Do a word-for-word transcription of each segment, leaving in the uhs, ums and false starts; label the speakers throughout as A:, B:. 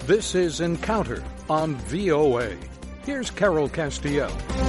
A: This is Encounter on V O A. Here's Carol Castiel.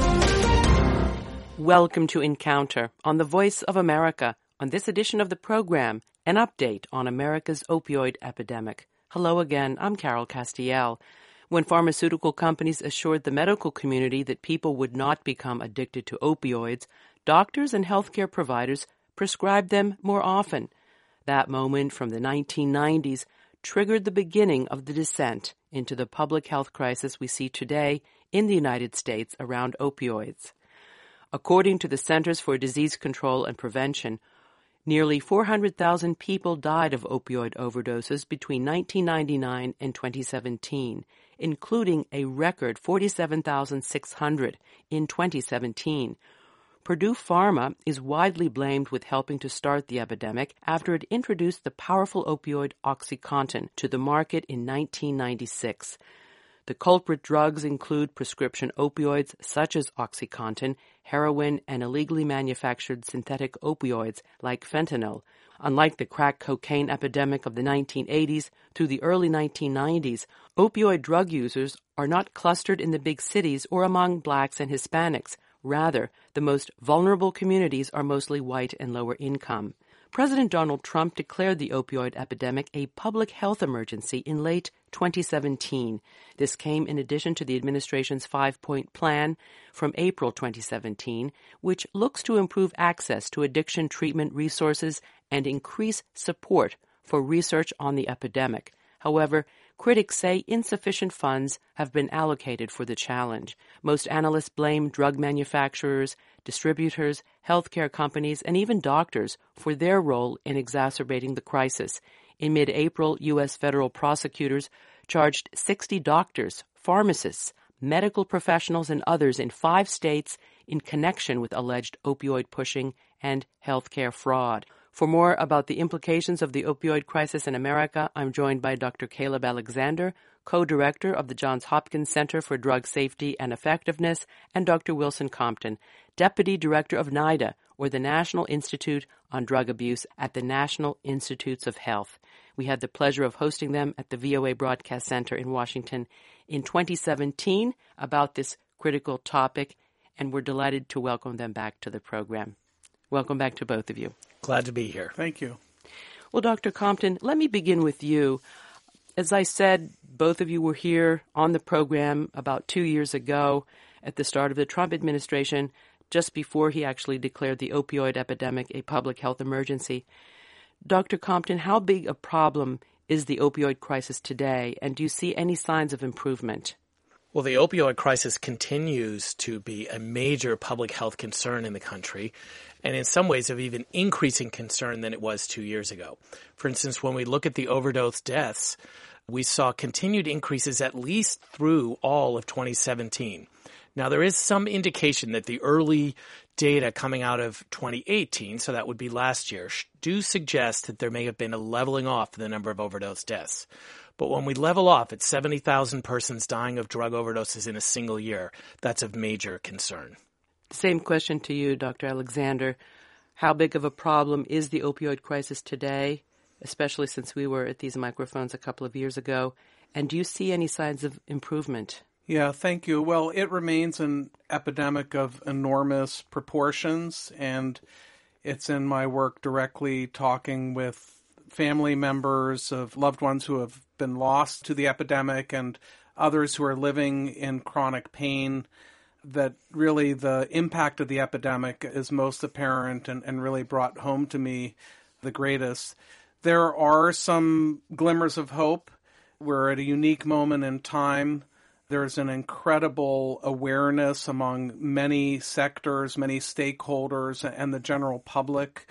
B: Welcome to Encounter on the Voice of America. On this edition of the program, an update on America's opioid epidemic. Hello again, I'm Carol Castiel. When pharmaceutical companies assured the medical community that people would not become addicted to opioids, doctors and healthcare providers prescribed them more often. That moment from the nineteen nineties triggered the beginning of the descent into the public health crisis we see today in the United States around opioids. According to the Centers for Disease Control and Prevention, nearly four hundred thousand people died of opioid overdoses between nineteen ninety-nine and twenty seventeen, including a record forty-seven thousand six hundred in twenty seventeen. Purdue Pharma is widely blamed with helping to start the epidemic after it introduced the powerful opioid OxyContin to the market in nineteen ninety-six. The culprit drugs include prescription opioids such as OxyContin, heroin, and illegally manufactured synthetic opioids like fentanyl. Unlike the crack cocaine epidemic of the nineteen eighties through the early nineteen nineties, opioid drug users are not clustered in the big cities or among blacks and Hispanics. Rather, the most vulnerable communities are mostly white and lower income. President Donald Trump declared the opioid epidemic a public health emergency in late twenty seventeen. This came in addition to the administration's five-point plan from April twenty seventeen, which looks to improve access to addiction treatment resources and increase support for research on the epidemic. However, critics say insufficient funds have been allocated for the challenge. Most analysts blame drug manufacturers, distributors, healthcare companies, and even doctors for their role in exacerbating the crisis. In mid-April, U S federal prosecutors charged sixty doctors, pharmacists, medical professionals, and others in five states in connection with alleged opioid pushing and healthcare fraud. For more about the implications of the opioid crisis in America, I'm joined by Doctor Caleb Alexander, co-director of the Johns Hopkins Center for Drug Safety and Effectiveness, and Doctor Wilson Compton, deputy director of NIDA, or the National Institute on Drug Abuse at the National Institutes of Health. We had the pleasure of hosting them at the V O A Broadcast Center in Washington in twenty seventeen about this critical topic, and we're delighted to welcome them back to the program. Welcome back to both of you.
C: Glad to be here.
D: Thank you.
B: Well, Doctor Compton, let me begin with you. As I said, both of you were here on the program about two years ago at the start of the Trump administration, just before he actually declared the opioid epidemic a public health emergency. Doctor Compton, how big a problem is the opioid crisis today, and do you see any signs of improvement?
C: Well, the opioid crisis continues to be a major public health concern in the country, and in some ways of even increasing concern than it was two years ago. For instance, when we look at the overdose deaths, we saw continued increases at least through all of twenty seventeen. Now, there is some indication that the early data coming out of twenty eighteen, so that would be last year, do suggest that there may have been a leveling off in the number of overdose deaths. But when we level off at seventy thousand persons dying of drug overdoses in a single year, that's of major concern.
B: Same question to you, Doctor Alexander. How big of a problem is the opioid crisis today, especially since we were at these microphones a couple of years ago? And do you see any signs of improvement?
D: Yeah, thank you. Well, it remains an epidemic of enormous proportions, and it's in my work directly talking with family members of loved ones who have been lost to the epidemic and others who are living in chronic pain, that really the impact of the epidemic is most apparent and, and really brought home to me the greatest. There are some glimmers of hope. We're at a unique moment in time. There's an incredible awareness among many sectors, many stakeholders, and the general public,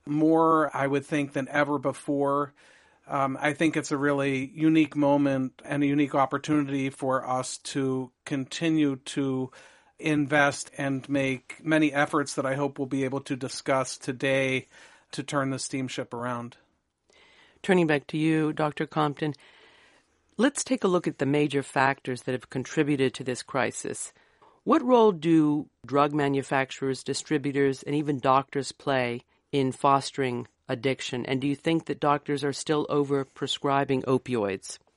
D: more, I would think, than ever before. Um, I think it's a really unique moment and a unique opportunity for us to continue to invest and make many efforts that I hope we'll be able to discuss today to turn the steamship around.
B: Turning back to you, Doctor Compton, let's take a look at the major factors that have contributed to this crisis. What role do drug manufacturers, distributors, and even doctors play in fostering addiction? And do you think that doctors are still over-prescribing opioids?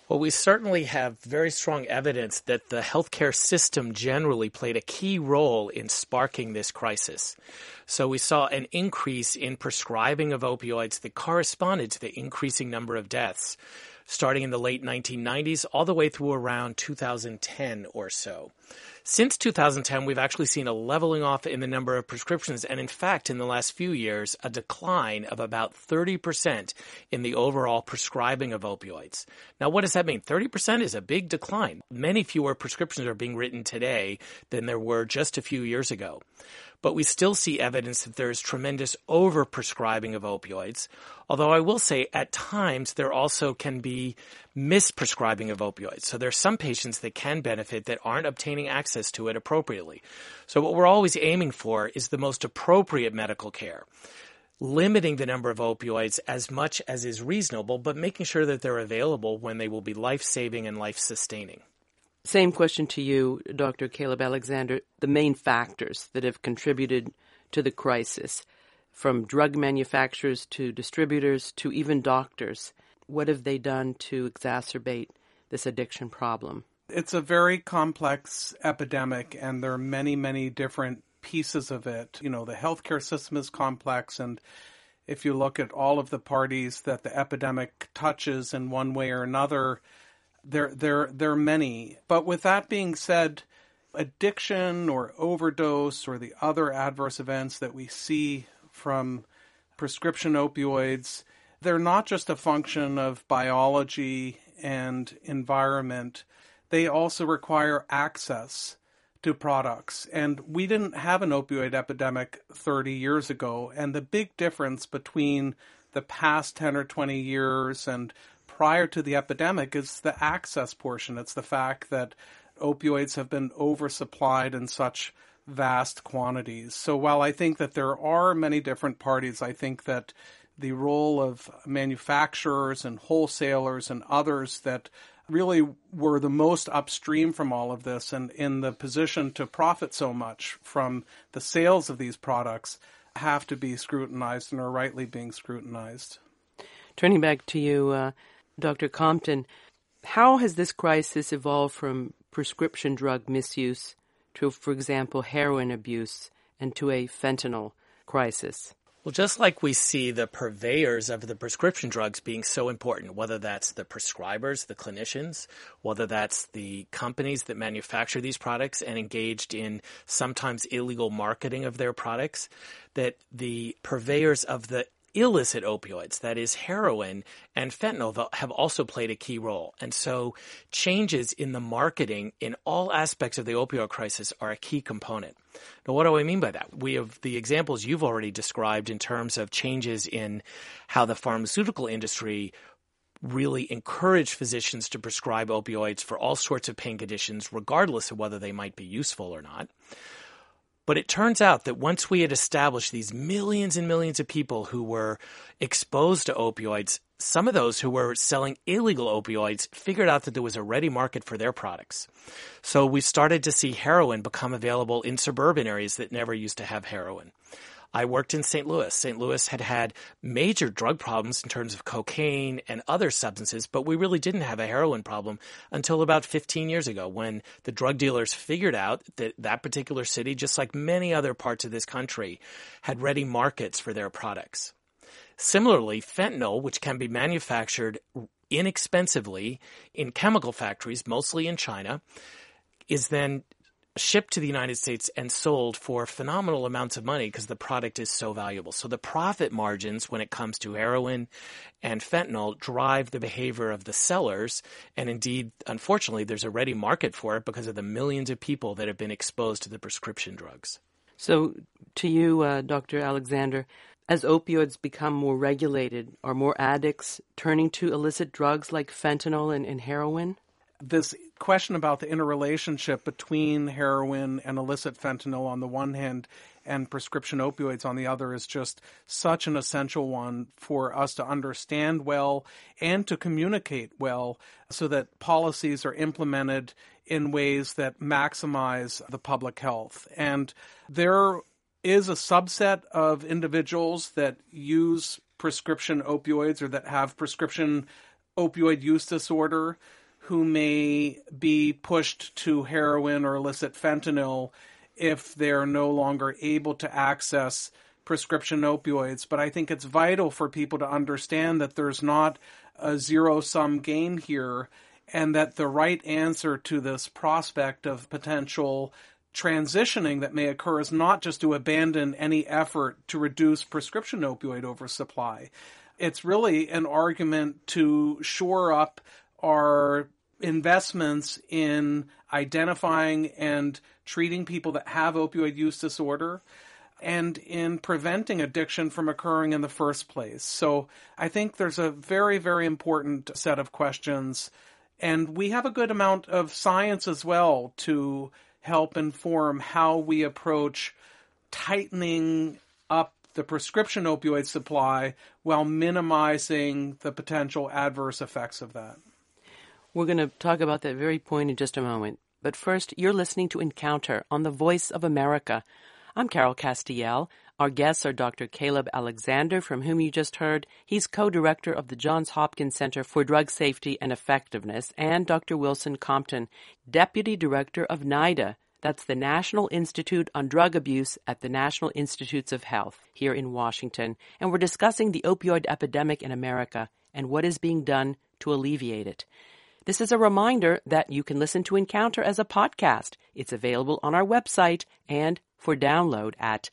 C: Well, we certainly have very strong evidence that the healthcare system generally played a key role in sparking this crisis. So we saw an increase in prescribing of opioids that corresponded to the increasing number of deaths, starting in the late nineteen nineties all the way through around two thousand ten or so. Since two thousand ten, we've actually seen a leveling off in the number of prescriptions, and in fact, in the last few years, a decline of about thirty percent in the overall prescribing of opioids. Now, what does that mean? thirty percent is a big decline. Many fewer prescriptions are being written today than there were just a few years ago. But we still see evidence that there is tremendous overprescribing of opioids, although I will say at times there also can be misprescribing of opioids. So there are some patients that can benefit that aren't obtaining access to it appropriately. So what we're always aiming for is the most appropriate medical care, limiting the number of opioids as much as is reasonable, but making sure that they're available when they will be life-saving and life-sustaining.
B: Same question to you, Doctor Caleb Alexander. The main factors that have contributed to the crisis, from drug manufacturers to distributors to even doctors, what have they done to exacerbate this addiction problem?
D: It's a very complex epidemic, and there are many, many different pieces of it. You know, the healthcare system is complex, and if you look at all of the parties that the epidemic touches in one way or another, There, there, there are many. But with that being said, addiction or overdose or the other adverse events that we see from prescription opioids, they're not just a function of biology and environment. They also require access to products. And we didn't have an opioid epidemic thirty years ago. And the big difference between the past ten or twenty years and prior to the epidemic is the access portion. It's the fact that opioids have been oversupplied in such vast quantities. So while I think that there are many different parties, I think that the role of manufacturers and wholesalers and others that really were the most upstream from all of this and in the position to profit so much from the sales of these products have to be scrutinized and are rightly being scrutinized.
B: Turning back to you, uh, Doctor Compton, how has this crisis evolved from prescription drug misuse to, for example, heroin abuse and to a fentanyl crisis?
C: Well, just like we see the purveyors of the prescription drugs being so important, whether that's the prescribers, the clinicians, whether that's the companies that manufacture these products and engaged in sometimes illegal marketing of their products, that the purveyors of the illicit opioids, that is heroin and fentanyl, have also played a key role. And so changes in the marketing in all aspects of the opioid crisis are a key component. Now, what do I mean by that? We have the examples you've already described in terms of changes in how the pharmaceutical industry really encouraged physicians to prescribe opioids for all sorts of pain conditions, regardless of whether they might be useful or not. But it turns out that once we had established these millions and millions of people who were exposed to opioids, some of those who were selling illegal opioids figured out that there was a ready market for their products. So we started to see heroin become available in suburban areas that never used to have heroin. I worked in Saint Louis. Saint Louis had had major drug problems in terms of cocaine and other substances, but we really didn't have a heroin problem until about fifteen years ago when the drug dealers figured out that that particular city, just like many other parts of this country, had ready markets for their products. Similarly, fentanyl, which can be manufactured inexpensively in chemical factories, mostly in China, is then shipped to the United States and sold for phenomenal amounts of money because the product is so valuable. So the profit margins when it comes to heroin and fentanyl drive the behavior of the sellers. And indeed, unfortunately, there's a ready market for it because of the millions of people that have been exposed to the prescription drugs.
B: So to you, uh, Doctor Alexander, as opioids become more regulated, are more addicts turning to illicit drugs like fentanyl and, and heroin?
D: This question about the interrelationship between heroin and illicit fentanyl on the one hand and prescription opioids on the other is just such an essential one for us to understand well and to communicate well so that policies are implemented in ways that maximize the public health. And there is a subset of individuals that use prescription opioids or that have prescription opioid use disorder who may be pushed to heroin or illicit fentanyl if they're no longer able to access prescription opioids. But I think it's vital for people to understand that there's not a zero-sum game here, and that the right answer to this prospect of potential transitioning that may occur is not just to abandon any effort to reduce prescription opioid oversupply. It's really an argument to shore up our investments in identifying and treating people that have opioid use disorder and in preventing addiction from occurring in the first place. So I think there's a very, very important set of questions, and we have a good amount of science as well to help inform how we approach tightening up the prescription opioid supply while minimizing the potential adverse effects of that.
B: We're going to talk about that very point in just a moment. But first, you're listening to Encounter on the Voice of America. I'm Carol Castiel. Our guests are Doctor Caleb Alexander, from whom you just heard. He's co-director of the Johns Hopkins Center for Drug Safety and Effectiveness, and Doctor Wilson Compton, deputy director of NIDA. That's the National Institute on Drug Abuse at the National Institutes of Health here in Washington. And we're discussing the opioid epidemic in America and what is being done to alleviate it. This is a reminder that you can listen to Encounter as a podcast. It's available on our website and for download at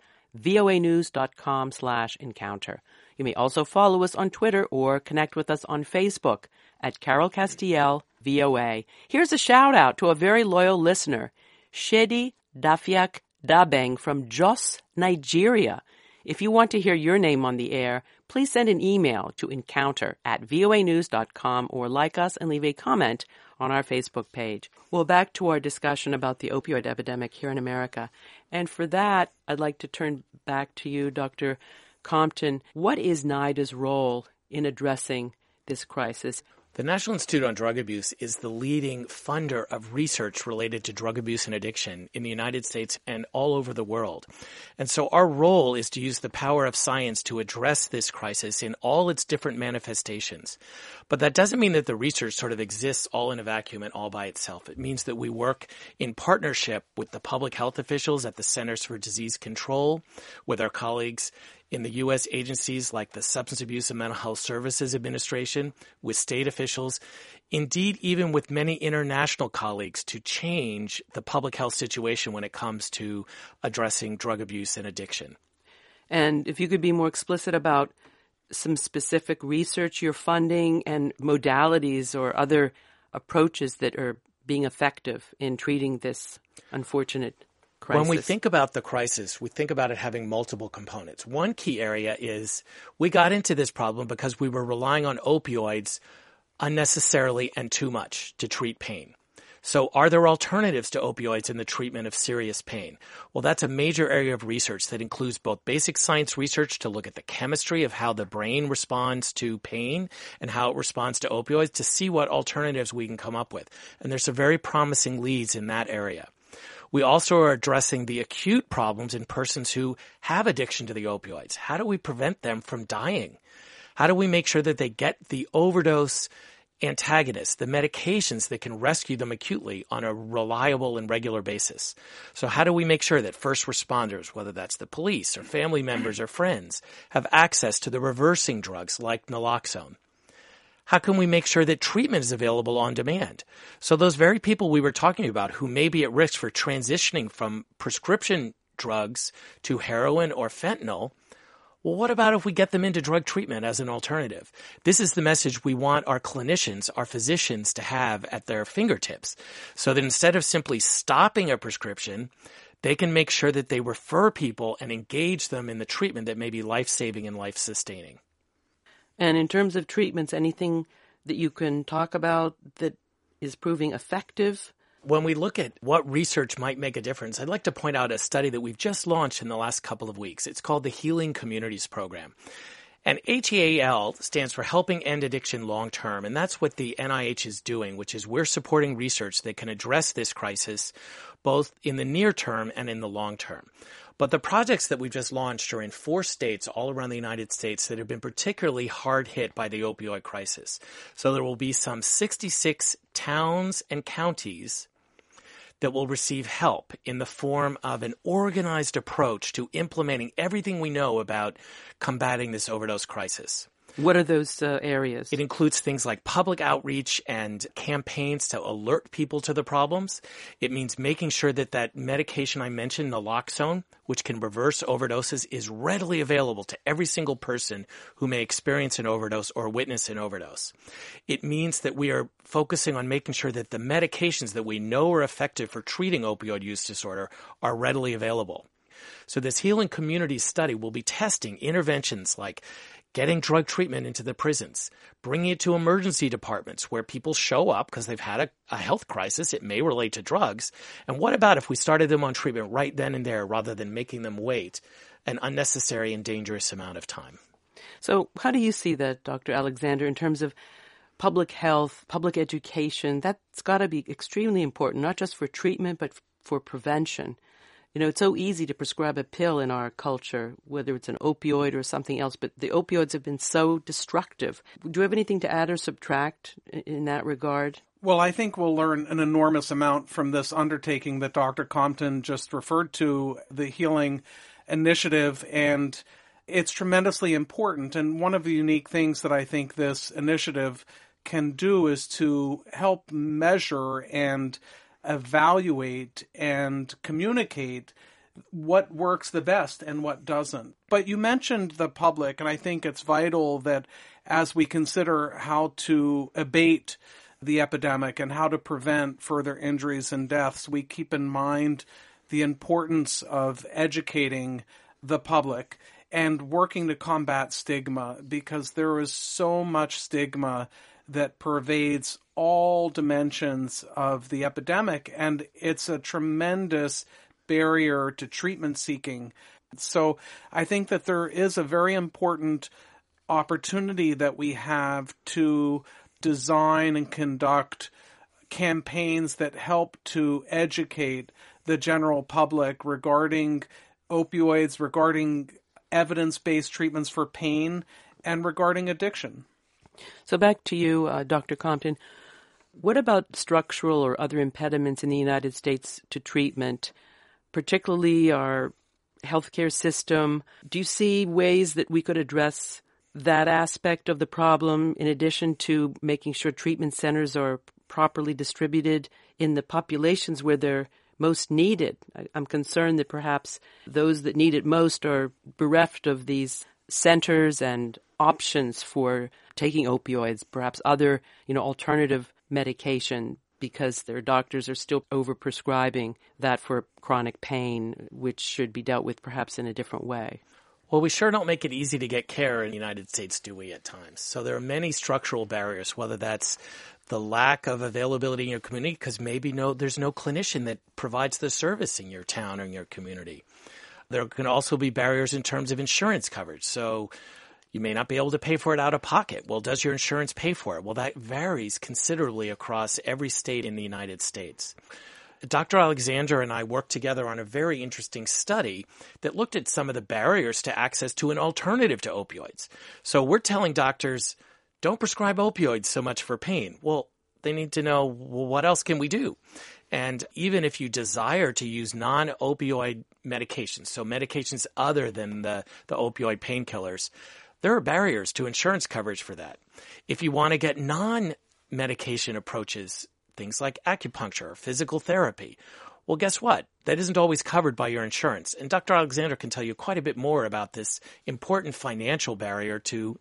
B: voanews.com slash encounter. You may also follow us on Twitter or connect with us on Facebook at Carol Castiel V O A. Here's a shout out to a very loyal listener, Shedi Dafiak Dabeng from Jos, Nigeria. If you want to hear your name on the air, please send an email to encounter at voanews dot com or like us and leave a comment on our Facebook page. Well, back to our discussion about the opioid epidemic here in America. And for that, I'd like to turn back to you, Doctor Compton. What is NIDA's role in addressing this crisis?
C: The National Institute on Drug Abuse is the leading funder of research related to drug abuse and addiction in the United States and all over the world. And so our role is to use the power of science to address this crisis in all its different manifestations. But that doesn't mean that the research sort of exists all in a vacuum and all by itself. It means that we work in partnership with the public health officials at the Centers for Disease Control, with our colleagues in the U S agencies like the Substance Abuse and Mental Health Services Administration, with state officials, indeed even with many international colleagues to change the public health situation when it comes to addressing drug abuse and addiction.
B: And if you could be more explicit about some specific research you're funding and modalities or other approaches that are being effective in treating this unfortunate crisis.
C: When we think about the crisis, we think about it having multiple components. One key area is we got into this problem because we were relying on opioids unnecessarily and too much to treat pain. So are there alternatives to opioids in the treatment of serious pain? Well, that's a major area of research that includes both basic science research to look at the chemistry of how the brain responds to pain and how it responds to opioids to see what alternatives we can come up with. And there's some very promising leads in that area. We also are addressing the acute problems in persons who have addiction to the opioids. How do we prevent them from dying? How do we make sure that they get the overdose antagonists, the medications that can rescue them acutely on a reliable and regular basis? So how do we make sure that first responders, whether that's the police or family members or friends, have access to the reversing drugs like naloxone? How can we make sure that treatment is available on demand? So those very people we were talking about who may be at risk for transitioning from prescription drugs to heroin or fentanyl, well, what about if we get them into drug treatment as an alternative? This is the message we want our clinicians, our physicians to have at their fingertips, so that instead of simply stopping a prescription, they can make sure that they refer people and engage them in the treatment that may be life-saving and life-sustaining.
B: And in terms of treatments, anything that you can talk about that is proving effective?
C: When we look at what research might make a difference, I'd like to point out a study that we've just launched in the last couple of weeks. It's called the Healing Communities Program. And H E A L stands for Helping End Addiction Long Term, and that's what the N I H is doing, which is we're supporting research that can address this crisis both in the near term and in the long term. But the projects that we've just launched are in four states all around the United States that have been particularly hard hit by the opioid crisis. So there will be some sixty-six towns and counties that will receive help in the form of an organized approach to implementing everything we know about combating this overdose crisis.
B: What are those uh, areas?
C: It includes things like public outreach and campaigns to alert people to the problems. It means making sure that that medication I mentioned, naloxone, which can reverse overdoses, is readily available to every single person who may experience an overdose or witness an overdose. It means that we are focusing on making sure that the medications that we know are effective for treating opioid use disorder are readily available. So this Healing Communities study will be testing interventions like getting drug treatment into the prisons, bringing it to emergency departments where people show up because they've had a, a health crisis. It may relate to drugs. And what about if we started them on treatment right then and there rather than making them wait an unnecessary and dangerous amount of time?
B: So how do you see that, Doctor Alexander, in terms of public health, public education? That's got to be extremely important, not just for treatment, but for prevention. You know, it's so easy to prescribe a pill in our culture, whether it's an opioid or something else, but the opioids have been so destructive. Do you have anything to add or subtract in that regard?
D: Well, I think we'll learn an enormous amount from this undertaking that Doctor Compton just referred to, the Healing Initiative, and it's tremendously important. And one of the unique things that I think this initiative can do is to help measure and evaluate and communicate what works the best and what doesn't. But you mentioned the public, and I think it's vital that as we consider how to abate the epidemic and how to prevent further injuries and deaths, we keep in mind the importance of educating the public and working to combat stigma, because there is so much stigma that pervades all dimensions of the epidemic, and it's a tremendous barrier to treatment seeking. So I think that there is a very important opportunity that we have to design and conduct campaigns that help to educate the general public regarding opioids, regarding evidence-based treatments for pain, and regarding addiction.
B: So back to you, uh, Doctor Compton. What about structural or other impediments in the United States to treatment, particularly our healthcare system? Do you see ways that we could address that aspect of the problem in addition to making sure treatment centers are properly distributed in the populations where they're most needed? I'm concerned that perhaps those that need it most are bereft of these centers and options for taking opioids, perhaps other, you know, alternative medication, because their doctors are still overprescribing that for chronic pain, which should be dealt with perhaps in a different way.
C: Well, we sure don't make it easy to get care in the United States, do we, at times? So there are many structural barriers, whether that's the lack of availability in your community, because maybe no, there's no clinician that provides the service in your town or in your community. There can also be barriers in terms of insurance coverage. So you may not be able to pay for it out of pocket. Well, does your insurance pay for it? Well, that varies considerably across every state in the United States. Doctor Alexander and I worked together on a very interesting study that looked at some of the barriers to access to an alternative to opioids. So we're telling doctors, don't prescribe opioids so much for pain. Well, they need to know, well, what else can we do? And even if you desire to use non-opioid medications, so medications other than the, the opioid painkillers, there are barriers to insurance coverage for that. If you want to get non-medication approaches, things like acupuncture or physical therapy, well, guess what? That isn't always covered by your insurance. And Doctor Alexander can tell you quite a bit more about this important financial barrier to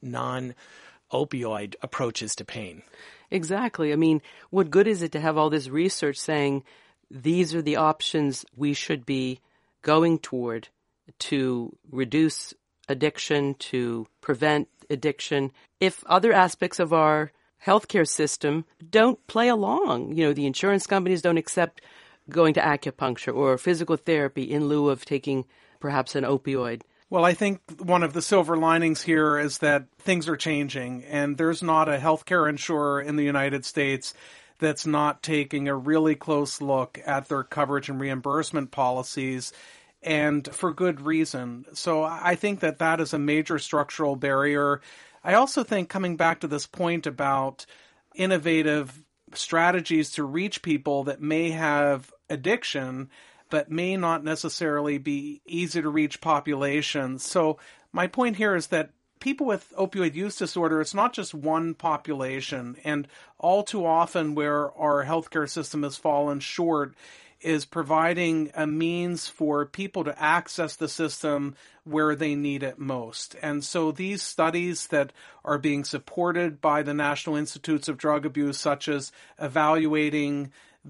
C: non-opioid approaches to pain.
B: Exactly. I mean, what good is it to have all this research saying these are the options we should be going toward to reduce addiction, to prevent addiction, if other aspects of our healthcare system don't play along? You know, the insurance companies don't accept going to acupuncture or physical therapy in lieu of taking perhaps an opioid.
D: Well, I think one of the silver linings here is that things are changing, and there's not a healthcare insurer in the United States that's not taking a really close look at their coverage and reimbursement policies. and for good reason. So I think that that is a major structural barrier. I also think, coming back to this point about innovative strategies to reach people that may have addiction, but may not necessarily be easy to reach populations. So my point here is that people with opioid use disorder, it's not just one population. And all too often where our healthcare system has fallen short is providing a means for people to access the system where they need it most. And so these studies that are being supported by the National Institutes of Drug Abuse, such as evaluating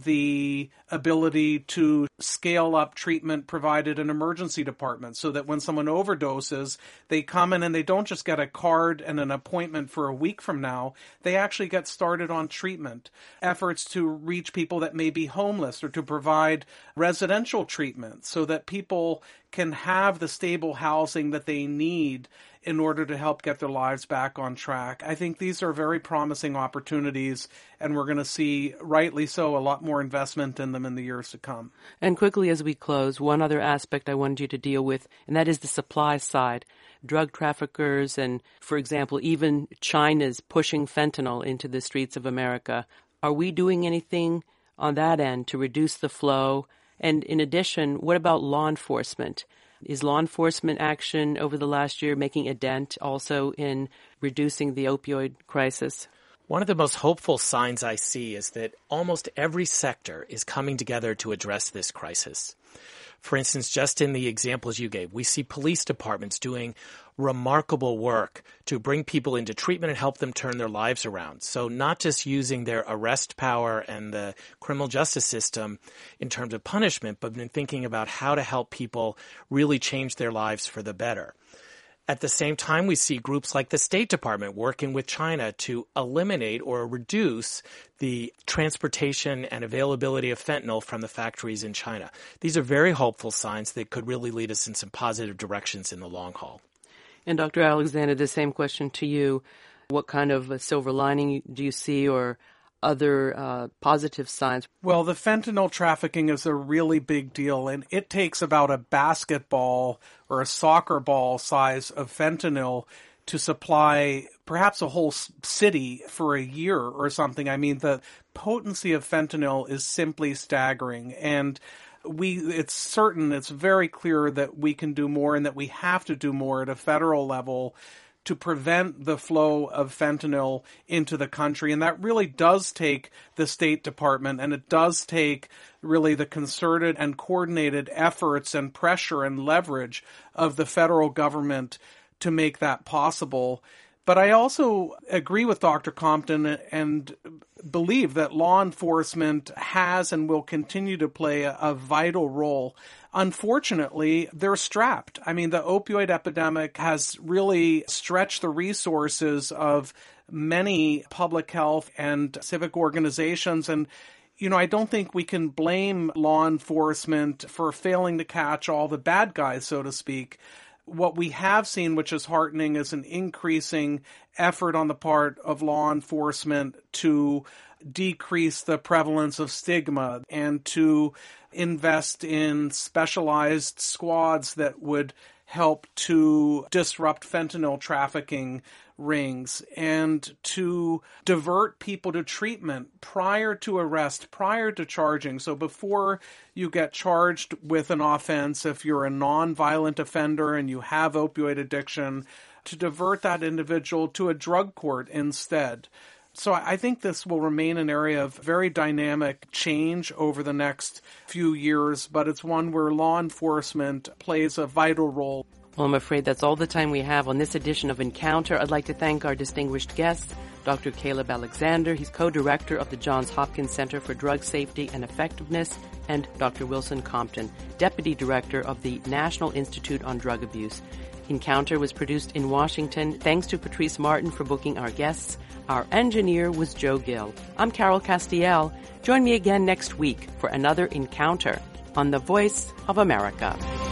D: the ability to scale up treatment provided in emergency departments so that when someone overdoses, they come in and they don't just get a card and an appointment for a week from now. They actually get started on treatment. Efforts to reach people that may be homeless or to provide residential treatment so that people can have the stable housing that they need in order to help get their lives back on track. I think these are very promising opportunities, and we're going to see, rightly so, a lot more investment in them in the years to come.
B: And quickly as we close, one other aspect I wanted you to deal with, and that is the supply side. Drug traffickers and, for example, even China's pushing fentanyl into the streets of America. Are we doing anything on that end to reduce the flow? And in addition, what about law enforcement? Is law enforcement action over the last year making a dent also in reducing the opioid crisis?
C: One of the most hopeful signs I see is that almost every sector is coming together to address this crisis. For instance, just in the examples you gave, we see police departments doing remarkable work to bring people into treatment and help them turn their lives around. So not just using their arrest power and the criminal justice system in terms of punishment, but in thinking about how to help people really change their lives for the better. At the same time, we see groups like the State Department working with China to eliminate or reduce the transportation and availability of fentanyl from the factories in China. These are very hopeful signs that could really lead us in some positive directions in the long haul.
B: And Doctor Alexander, the same question to you. What kind of a silver lining do you see, or other uh, positive signs?
D: Well, the fentanyl trafficking is a really big deal, and it takes about a basketball or a soccer ball size of fentanyl to supply perhaps a whole city for a year or something. I mean, the potency of fentanyl is simply staggering, and we it's certain, it's very clear that we can do more and that we have to do more at a federal level to prevent the flow of fentanyl into the country. And that really does take the State Department, and it does take really the concerted and coordinated efforts and pressure and leverage of the federal government to make that possible. But I also agree with Doctor Compton and believe that law enforcement has and will continue to play a, a vital role. Unfortunately, they're strapped. I mean, the opioid epidemic has really stretched the resources of many public health and civic organizations. And, you know, I don't think we can blame law enforcement for failing to catch all the bad guys, so to speak. What we have seen, which is heartening, is an increasing effort on the part of law enforcement to decrease the prevalence of stigma and to invest in specialized squads that would help to disrupt fentanyl trafficking rings and to divert people to treatment prior to arrest, prior to charging. So before you get charged with an offense, if you're a non-violent offender and you have opioid addiction, to divert that individual to a drug court instead. So I think this will remain an area of very dynamic change over the next few years, but it's one where law enforcement plays a vital role.
B: Well, I'm afraid that's all the time we have on this edition of Encounter. I'd like to thank our distinguished guests, Doctor Caleb Alexander. He's co-director of the Johns Hopkins Center for Drug Safety and Effectiveness, and Doctor Wilson Compton, deputy director of the National Institute on Drug Abuse. Encounter was produced in Washington. Thanks to Patrice Martin for booking our guests. Our engineer was Joe Gill. I'm Carol Castiel. Join me again next week for another Encounter on the Voice of America.